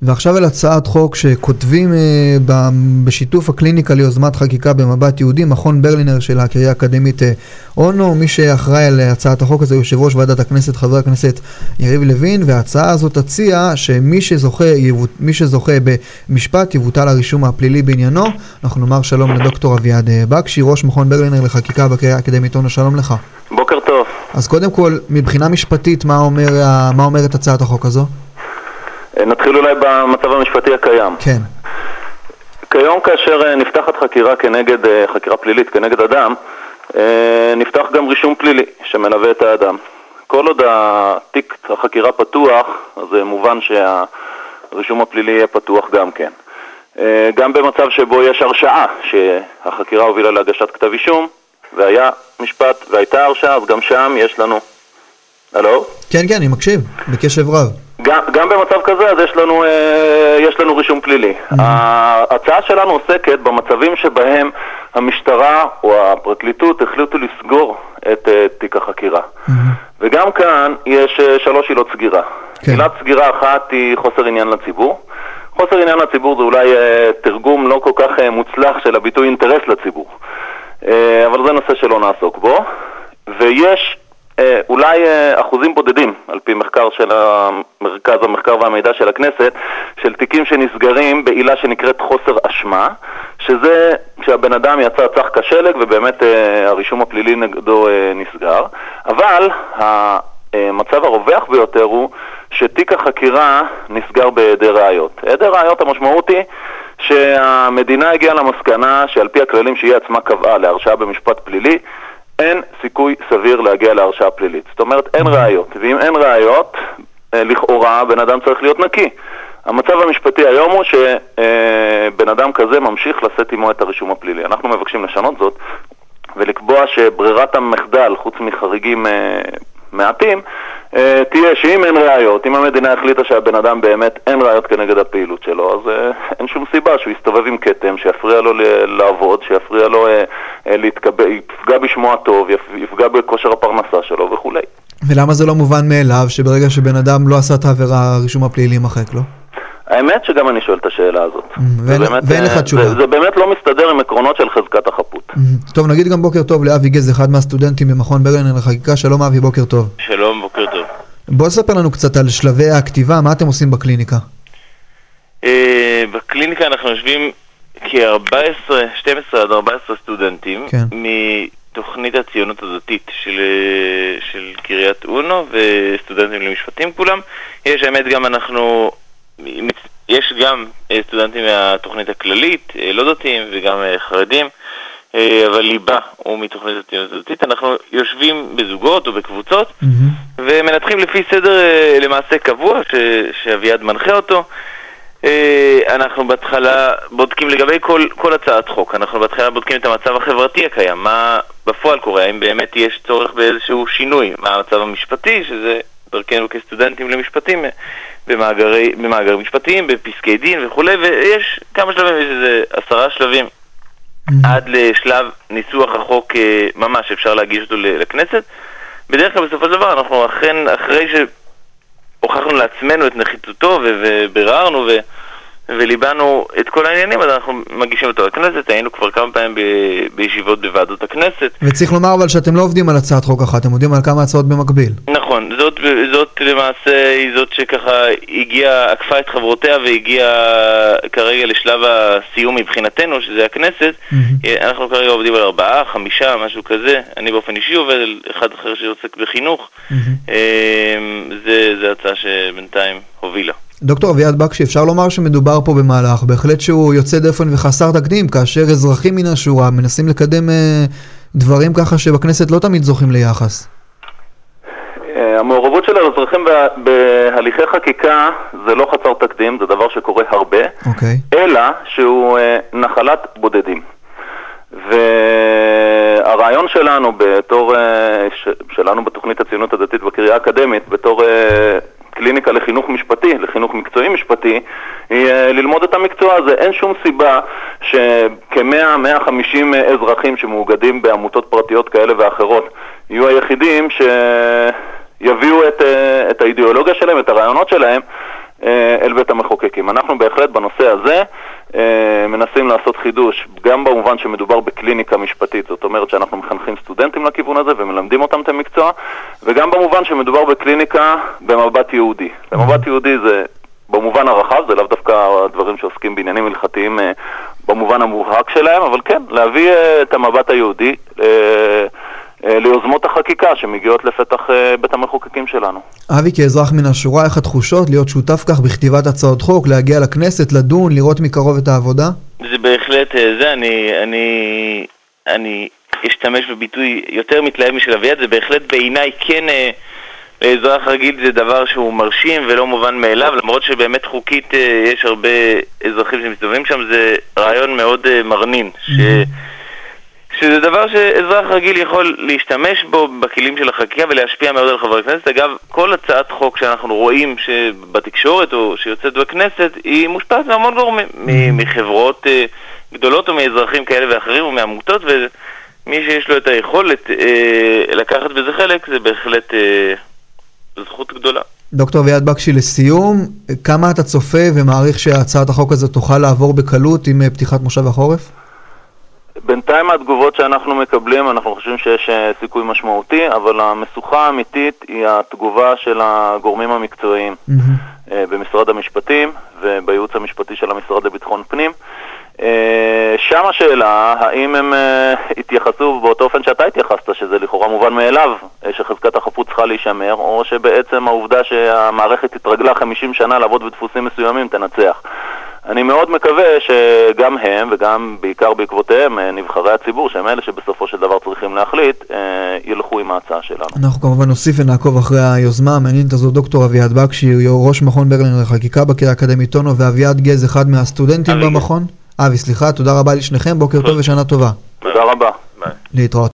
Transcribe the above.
ועכשיו אל הצעת חוק שכותבים בשיתוף הקליניקה ליוזמת חקיקה במבט יהודי, מכון ברלינר של הקריה האקדמית אונו. מי שאחראי על הצעת החוק הזה יושב ראש ועדת הכנסת חבר הכנסת יריב לוין, וההצעה הזאת תציע שמי שזוכה במשפט יבוטל הרישום הפלילי בעניינו. אנחנו נאמר שלום לדוקטור אביעד בקשי, ראש מכון ברלינר לחקיקה בקריה האקדמית אונו. שלום לך. בוקר טוב. אז קודם כל, מבחינה משפטית, מה אומרת הצעת החוק הזו? נתחיל אולי במצב המשפטי הקיים. כן. כיום כאשר נפתחת חקירה פלילית כנגד אדם, נפתח גם רישום פלילי שמלווה את האדם. כל עוד התיק החקירה פתוח, אז מובן שהרישום הפלילי יהיה פתוח גם כן. גם במצב שבו יש הרשעה שהחקירה הובילה להגשת כתב אישום, והיה משפט והייתה הרשעה, אז גם שם יש לנו... הלו? כן, אני מקשיב, בקשב רב. גם במצב כזה, אז יש לנו רישום פלילי. ההצעה שלנו עוסקת במצבים שבהם המשטרה או הפרקליטות החליטו לסגור את תיק החקירה. וגם כאן יש 3 עילות סגירה. עילת סגירה אחת היא חוסר עניין לציבור. חוסר עניין לציבור זה אולי תרגום לא כל כך מוצלח של הביטוי אינטרס לציבור. אבל זה נושא שלא נעסוק בו. ויש אולי אחוזים בודדים, על פי מחקר של מרכז המחקר והמידע של הכנסת, של תיקים שנסגרים בעילה שנקראת חוסר אשמה, שזה שהבן אדם יצא צח כשלג ובאמת הרישום הפלילי נגדו נסגר. אבל המצב הרווח ביותר הוא שתיק החקירה נסגר בהיעדר ראיות. היעדר ראיות, המשמעות היא שהמדינה הגיעה למסקנה שעל פי הכללים שהיא עצמה קבעה להרשעה במשפט פלילי, אין סיכוי סביר להגיע להרשעה פלילית. זאת אומרת, אין ראיות. ואם אין ראיות, לכאורה, בן אדם צריך להיות נקי. המצב המשפטי היום הוא שבן אדם כזה ממשיך לשאת עמו את הרישום הפלילי. אנחנו מבקשים לשנות זאת, ולקבוע שברירת המחדל, חוץ מחריגים מעטים, תהיה שאם אין ראיות, אם המדינה החליטה שהבן אדם באמת אין ראיות כנגד הפעילות שלו, אז אין שום סיבה שהוא יסתובב עם כתם, שיפריע לו לעבוד, שיפריע לו להתקבל, יפגע בשמו הטוב, יפגע בכושר הפרנסה שלו וכו'. ולמה זה לא מובן מאליו שברגע שבן אדם לא עשה את העבירה, הרישום הפלילי מחק לו? האמת שגם אני שואל את השאלה הזאת. ואין לך תשובה. זה באמת לא מסתדר עם עקרונות של חזקת החפות. טוב, נגיד גם בוקר טוב לאבי גז, אחד מהסטודנטים במכון ברלינר לחקיקה. שלום אבי, בוקר טוב. שלום, בוקר טוב. בוא ספר לנו קצת על שלבי הכתיבה, מה אתם עושים בקליניקה? בקליניקה אנחנו יושבים כ-12 עד 14 סטודנטים מתוכנית הציונות הדתית של קריית אונו וסטודנטים למשפטים כולם. יש גם סטודנטים מהתוכנית הכללית, לא דתיים וגם חרדים, אבל ליבה הוא מתוכנית הציונות הדתית. אנחנו יושבים בזוגות או בקבוצות ומנתחים לפי סדר למעשה קבוע שאביעד מנחה אותו. אנחנו בהתחלה בודקים לגבי כל הצעת חוק, אנחנו בהתחלה בודקים את המצב החברתי הקיים, מה בפועל קורה, האם באמת יש צורך באיזשהו שינוי, מה המצב המשפטי, שזה דרכנו כסטודנטים למשפטים, במאגר משפטיים, בפסקי דין וכו', ויש כמה שלבים, יש איזה 10 שלבים עד לשלב ניסוח החוק ממש אפשר להגיש אותו לכנסת. בדרך כלל בסופו של דבר אנחנו אחרי שהוכחנו לעצמנו את נחיתותו ובררנו וליבנו את כל העניינים, אז אנחנו מגישים אותו לכנסת. היינו כבר כמה פעמים בישיבות בוועדות הכנסת. וצריך לומר אבל שאתם לא עובדים על הצעת חוק אחת, אתם עובדים על כמה הצעות במקביל. נכון, זאת למעשה היא זאת שככה עקפה את חברותיה והגיעה כרגע לשלב הסיום מבחינתנו, שזה הכנסת. אנחנו כרגע עובדים על 4, 5, משהו כזה. אני באופן אישי עובד על אחד אחר שעוסק בחינוך. זה הצעה שבינתיים הובילה. דוקטור אביעד בקשי, אפשר לומר שמדובר פה במהלך בהחלט שהוא יוצא דופן וחסר תקדים, כאשר אזרחים מן השורה מנסים לקדם דברים ככה שבכנסת לא תמיד זוכים ליחס. המעורבות של האזרחים בהליכי חקיקה זה לא חסר תקדים, זה דבר שקורה הרבה, אלא שהוא נחלת בודדים. והרעיון שלנו בתוכנית הציונות הדתית בקריה האקדמית, בתור קליניקה לחינוך משפטי, לחינוך מקצועי משפטי, היא ללמוד את המקצוע הזה. אין שום סיבה שכ100-150 אזרחים שמאוגדים בעמותות פרטיות כאלה ואחרות יהיו היחידים שיביאו את האידיאולוגיה שלהם, את הרעיונות שלהם אל בית המחוקקים. אנחנו בהחלט בנושא הזה מנסים לעשות חידוש, גם במובן שמדובר בקליניקה משפטית, זאת אומרת שאנחנו מחנכים סטודנטים לכיוון הזה ומלמדים אותם את המקצוע, וגם במובן שמדובר בקליניקה במבט יהודי. במבט יהודי זה במובן הרחב, זה לאו דווקא הדברים שעוסקים בעניינים הלכתיים במובן המובהק שלהם, אבל כן, להביא את המבט היהודי ליוזמות החקיקה שמגיעות לפתח בית המחוקקים שלנו. אבי, כאזרח מן השורה, איך התחושות להיות שותף כך בכתיבת הצעות חוק, להגיע לכנסת, לדון, לראות מקרוב את העבודה? זה בהחלט, אני אשתמש בביטוי יותר מתלהב משל אביעד, זה בהחלט בעיניי כן, לאזרח רגיל זה דבר שהוא מרשים ולא מובן מאליו, למרות שבאמת חוקית יש הרבה אזרחים שמסתובבים שם, זה רעיון מאוד מרנין, שזה דבר שאזרח רגיל יכול להשתמש בו בכלים של החקיקה ולהשפיע מאוד על חברי הכנסת. אגב, כל הצעת חוק שאנחנו רואים שבתקשורת או שיוצאת בכנסת היא מושפעת מהמון גורמים, מחברות גדולות או מאזרחים כאלה ואחרים ומעמותות, ומי שיש לו את היכולת לקחת בזה חלק זה בהחלט זכות גדולה. דוקטור אביעד בקשי, לסיום, כמה אתה צופה ומעריך שהצעת החוק הזאת תוכל לעבור בקלות עם פתיחת מושב החורף? בינתיים התגובות שאנחנו מקבלים, אנחנו חושבים שיש סיכוי משמעותי, אבל המסוכה האמיתית היא התגובה של הגורמים המקצועיים במשרד המשפטים ובייעוץ המשפטי של המשרד לביטחון פנים. שם השאלה, האם הם התייחסו באותו אופן שאתה התייחסת, שזה לכאורה מובן מאליו, שחזקת החפות צריכה להישמר, או שבעצם העובדה שהמערכת התרגלה 50 שנה לעבוד בדפוסים מסוימים תנצח. אני מאוד מקווה שגם הם, וגם בעיקר בעקבותיהם, נבחרי הציבור, שהם אלה שבסופו של דבר צריכים להחליט, ילכו עם ההצעה שלנו. אנחנו כמובן נוסיף ונעקוב אחרי היוזמה המעניינת הזו. דוקטור אביעד בקשי, ראש מכון ברלינר לחקיקה בקריה האקדמית אונו, ואביעד גז, אחד מהסטודנטים במכון. אבי, סליחה, תודה רבה לשניכם, בוקר טוב ושנה טובה. תודה רבה. להתראות.